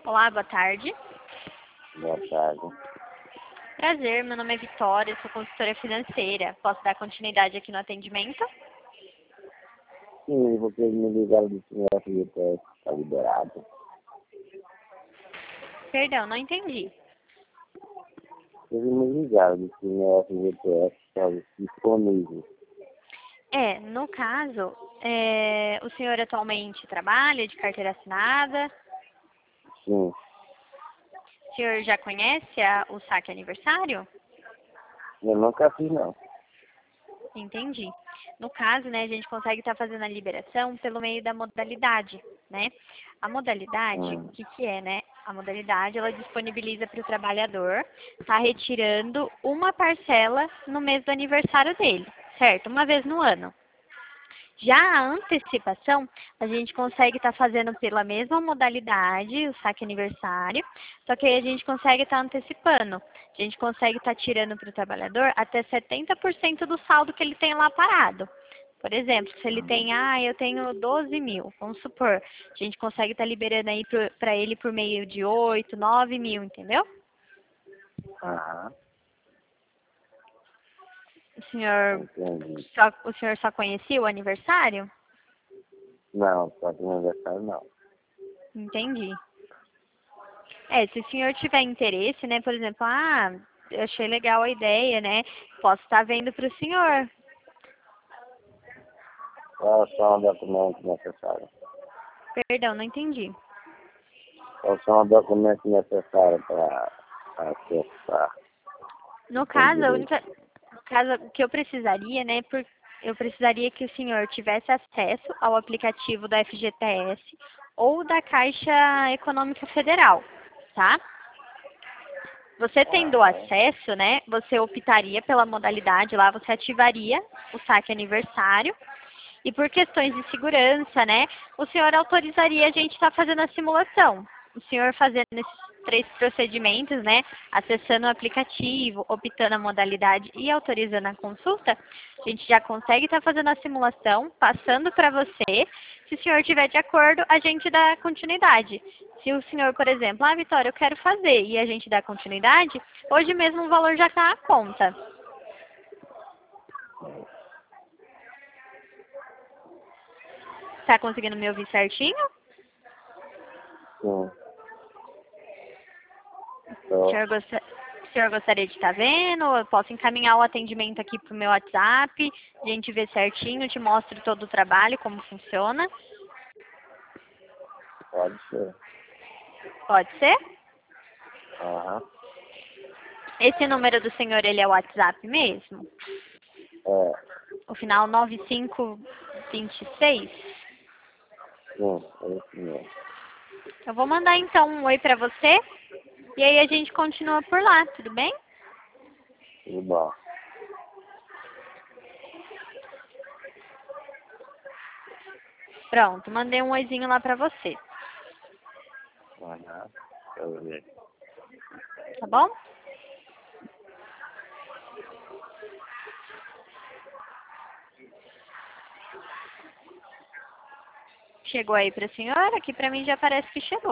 Olá, boa tarde. Boa tarde. Prazer, meu nome é Vitória, sou consultora financeira. Posso dar continuidade aqui no atendimento? Sim, vocês me ligaram do senhor FGTS, está liberado. Perdão, não entendi. Vocês me ligaram do senhor FGTS, está disponível. No caso, o senhor atualmente trabalha de carteira assinada? Sim, O senhor já conhece o saque aniversário? eu nunca fiz não. Entendi. No caso, né, a gente consegue estar fazendo a liberação pelo meio da modalidade, né? A modalidade, o que é, né? A modalidade, ela disponibiliza para o trabalhador estar retirando uma parcela no mês do aniversário dele, certo? Uma vez no ano. Já a antecipação, a gente consegue estar fazendo pela mesma modalidade, o saque aniversário, só que aí a gente consegue estar antecipando. A gente consegue estar tirando para o trabalhador até 70% do saldo que ele tem lá parado. Por exemplo, se ele tem, eu tenho 12 mil, vamos supor, a gente consegue estar liberando aí para ele por meio de 8, 9 mil, entendeu? Aham, entendi. O senhor só conhecia o aniversário? Não, só que no aniversário não. Entendi. Se o senhor tiver interesse, né, por exemplo, eu achei legal a ideia, né, posso estar vendo para o senhor. Qual são os documentos necessários? Perdão, não entendi. Quais são os documentos necessários para acessar? No Com caso, direito. no caso, o que eu precisaria, né, eu precisaria que o senhor tivesse acesso ao aplicativo da FGTS ou da Caixa Econômica Federal, tá? Você tendo acesso, né, você optaria pela modalidade lá, você ativaria o saque aniversário e por questões de segurança, né, o senhor autorizaria a gente estar fazendo a simulação. O senhor fazendo esses 3 procedimentos, né, acessando o aplicativo, optando a modalidade e autorizando a consulta, a gente já consegue estar fazendo a simulação, passando para você. Se o senhor estiver de acordo, a gente dá continuidade. Se o senhor, por exemplo, Vitória, eu quero fazer e a gente dá continuidade, hoje mesmo o valor já está à conta. Está conseguindo me ouvir certinho? Sim. O senhor gostaria de estar vendo? Eu posso encaminhar o atendimento aqui para o meu WhatsApp, a gente vê certinho, te mostro todo o trabalho, como funciona. Pode ser. Pode ser? Aham. Esse número do senhor, ele é o WhatsApp mesmo? É, O final 9526? sim, é isso mesmo. Eu vou mandar então um oi para você e aí a gente continua por lá, tudo bem? Tudo bom. Pronto, mandei um oizinho lá para você, Aham. Deixa eu ver. tá bom? Chegou aí para a senhora? Aqui para mim já parece que chegou.